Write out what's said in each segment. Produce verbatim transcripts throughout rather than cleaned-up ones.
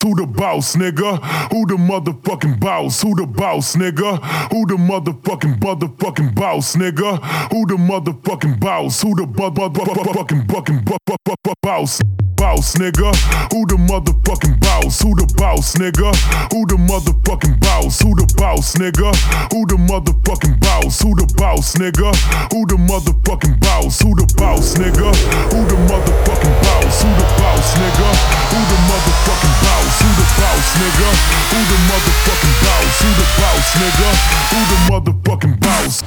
Who the boss, nigga? Who the motherfucking boss? Who the boss, nigga? Who the motherfucking motherfucking boss, nigga? Who the motherfucking boss? Who the bu- bu- bu- bu- fucking fucking bu- bu- bu- bu- boss? Boss, nigga. Who the motherfucking boss? Who the boss, nigga? Who the motherfucking boss? Who the boss, nigga? Who the motherfucking boss? Who the boss, nigga? Who the motherfucking boss? Who the boss, nigga? Who the motherfucking boss? Who the boss, nigga? Who the motherfucking boss? Who the boss, nigga? Who the motherfucking boss? Who the boss, nigga? Who the motherfucking boss?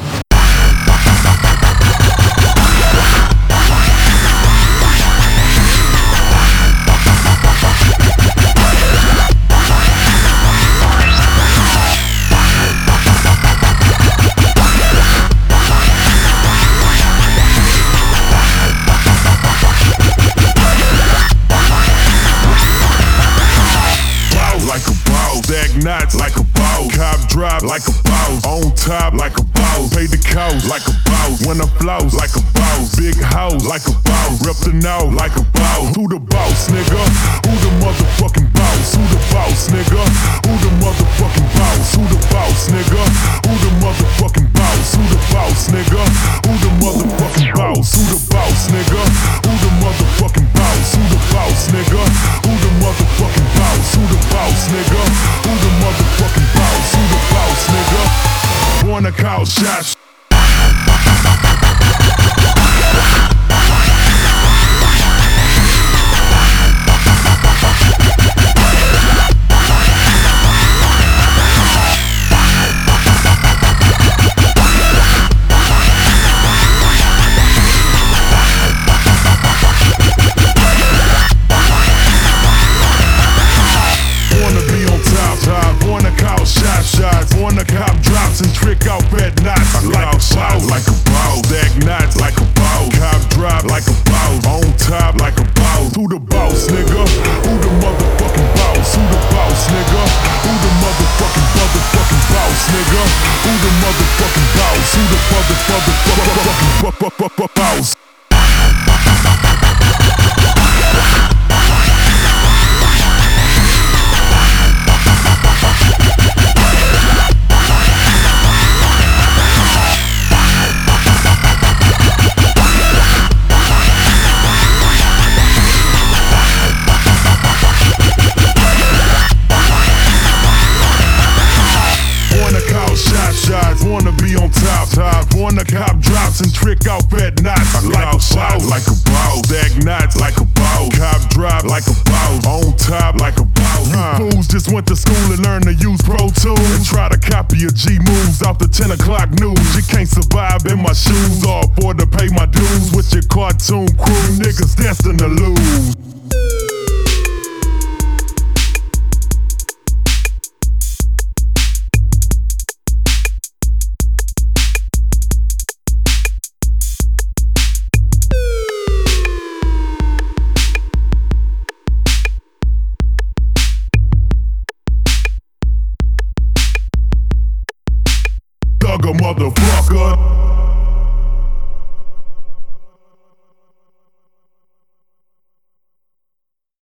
Knots like a boss, cop drop like a boss, on top like a boss, pay the cost like a boss, when I floss like a boss, big house like a boss, rep the now like a boss. Who the boss, nigga? Who the motherfucking boss? Who the boss, nigga? Who the motherfucking boss? Who the boss, nigga? Who the motherfucking boss? Who the boss, nigga? Who the motherfucking boss? Who the boss, nigga? Who the motherfucking boss? Who the boss, nigga? Who the motherfucking boss? Who the boss, nigga? Who the motherfucking boss? Who the boss, nigga? Wanna call shots? Wanna cop drops and trick out fat knots like a boss, like a boss, stack knots like a boss, cop drop like a boss, on top like a boss. Who the boss, nigga? Who the motherfucking boss? Who the boss, nigga? Who the motherfucking motherfucking boss, nigga? Who the motherfucking boss? Who the motherfucking boss? Wanna be on top, top. Wanna cop drops and trick out fat knots like a boss, like a boss. Stack knots like a boss. Cop drop like a boss. On top like a boss. Huh. You fools just went to school and learned to use Pro Tools and try to copy your G moves off the ten o'clock news. You can't survive in my shoes or afford to pay my dues with your cartoon crew. Niggas destined to lose. Motherfucker.